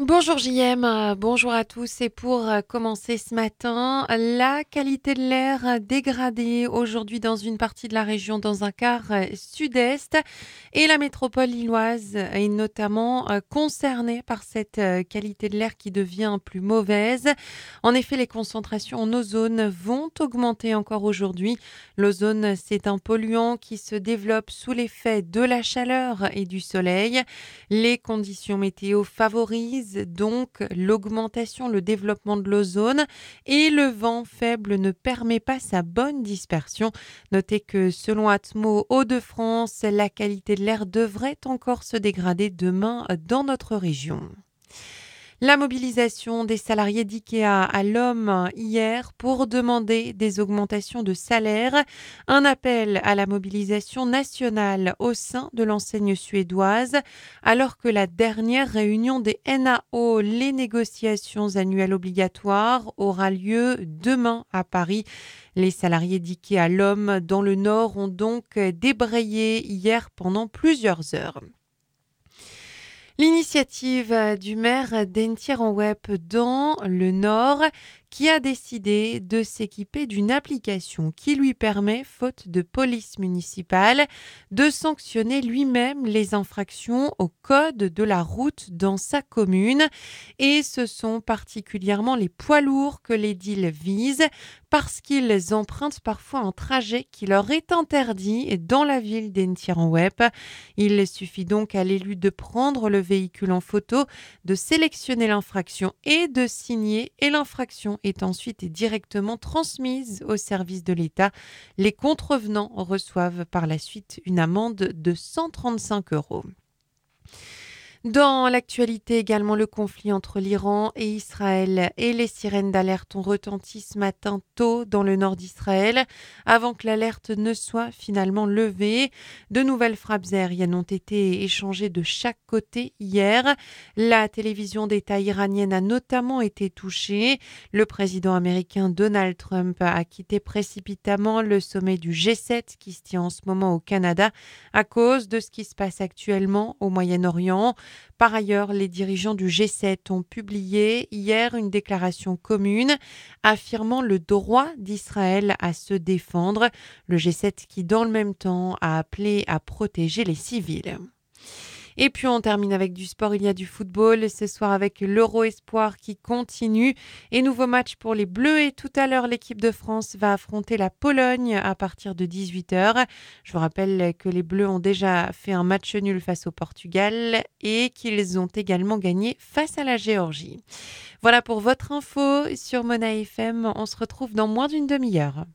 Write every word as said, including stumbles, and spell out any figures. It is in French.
Bonjour J M, euh, bonjour à tous. Et pour euh, commencer ce matin, la qualité de l'air euh, dégradée aujourd'hui dans une partie de la région, dans un quart euh, sud-est. Et la métropole lilloise est notamment euh, concernée par cette euh, qualité de l'air qui devient plus mauvaise. En effet, les concentrations en ozone vont augmenter encore aujourd'hui. L'ozone, c'est un polluant qui se développe sous l'effet de la chaleur et du soleil. Les conditions météo favorisent donc l'augmentation, le développement de l'ozone et le vent faible ne permet pas sa bonne dispersion. Notez que selon Atmo Hauts-de-France, la qualité de l'air devrait encore se dégrader demain dans notre région. La mobilisation des salariés d'IKEA à l'Homme hier pour demander des augmentations de salaire. Un appel à la mobilisation nationale au sein de l'enseigne suédoise, alors que la dernière réunion des N A O, les négociations annuelles obligatoires, aura lieu demain à Paris. Les salariés d'IKEA à l'Homme dans le Nord ont donc débrayé hier pendant plusieurs heures. L'initiative du maire d'Entier-en-Wep dans le Nord qui a décidé de s'équiper d'une application qui lui permet, faute de police municipale, de sanctionner lui-même les infractions au code de la route dans sa commune. Et ce sont particulièrement les poids lourds que l'édile vise parce qu'ils empruntent parfois un trajet qui leur est interdit dans la ville d'Entier-en-Wep. Il suffit donc à l'élu de prendre le véhicule en photo, de sélectionner l'infraction et de signer, et l'infraction est ensuite directement transmise au service de l'État. Les contrevenants reçoivent par la suite une amende de cent trente-cinq euros. Dans l'actualité également, le conflit entre l'Iran et Israël et les sirènes d'alerte ont retenti ce matin tôt dans le nord d'Israël avant que l'alerte ne soit finalement levée. De nouvelles frappes aériennes ont été échangées de chaque côté hier. La télévision d'État iranienne a notamment été touchée. Le président américain Donald Trump a quitté précipitamment le sommet du G sept qui se tient en ce moment au Canada à cause de ce qui se passe actuellement au Moyen-Orient. Par ailleurs, les dirigeants du G sept ont publié hier une déclaration commune affirmant le droit d'Israël à se défendre. Le G sept qui, dans le même temps, a appelé à protéger les civils. Et puis on termine avec du sport, il y a du football ce soir avec l'Euro Espoir qui continue et nouveau match pour les Bleus et tout à l'heure l'équipe de France va affronter la Pologne à partir de dix-huit heures. Je vous rappelle que les Bleus ont déjà fait un match nul face au Portugal et qu'ils ont également gagné face à la Géorgie. Voilà pour votre info sur Mona F M, on se retrouve dans moins d'une demi-heure.